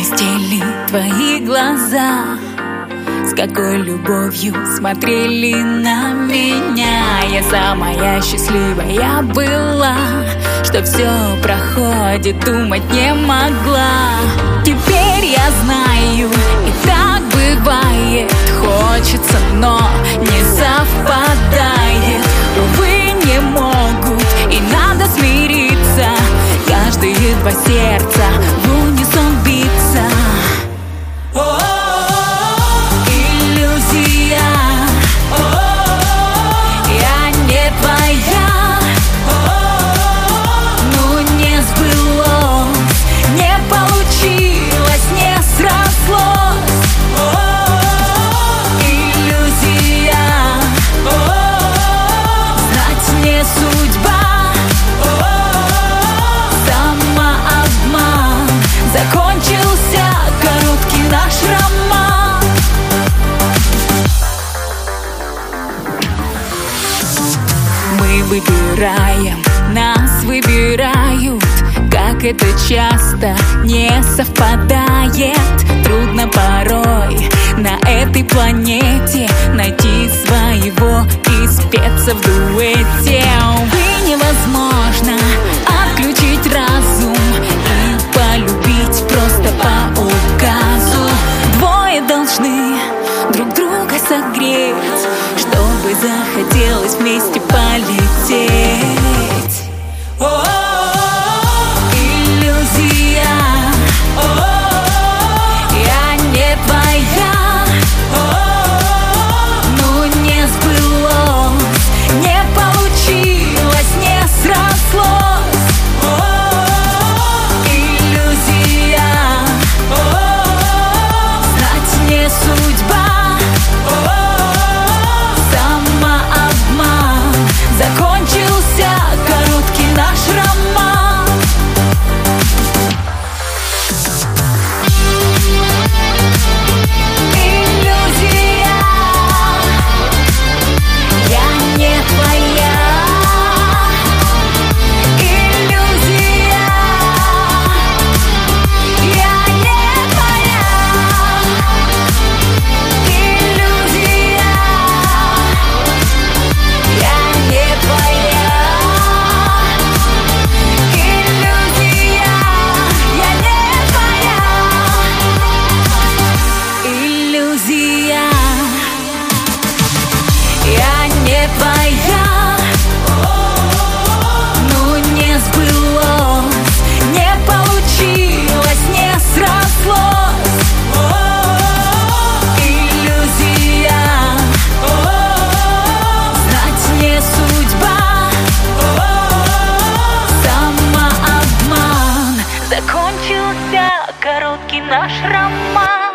блестели твои глаза, с какой любовью смотрели на меня. Я самая счастливая была, что все проходит, думать не могла. Теперь я знаю, и так бывает, хочется, но не совпадает. Увы, не могут, и надо смириться, каждые два сердца в унисон биться. Иллюзия, я не твоя, ну не сбылось, не получилось, не срослось. Иллюзия, знать не судьба, самообман, закончился короткий наш роман. Мы выбираем, нас выбирают, как это часто не совпадает. Трудно порой на этой планете найти своего и спеться в дуэте. Увы, невозможно отключить разум и полюбить просто по указу. Двое должны друг друга согреть, чтобы захотелось вместе полететь. Иллюзия, я не твоя, ну не сбылось, не получилось, не срослось. Иллюзия, знать не судьба, самообман, закончился короткий наш роман. Иллюзия, я не твоя. Иллюзия, я не твоя. Иллюзия, я не твоя. Иллюзия, я не твоя. Иллюзия, я не твоя, ну не сбылось, не получилось, не срослось. Иллюзия, знать не судьба, самообман, закончился короткий наш роман.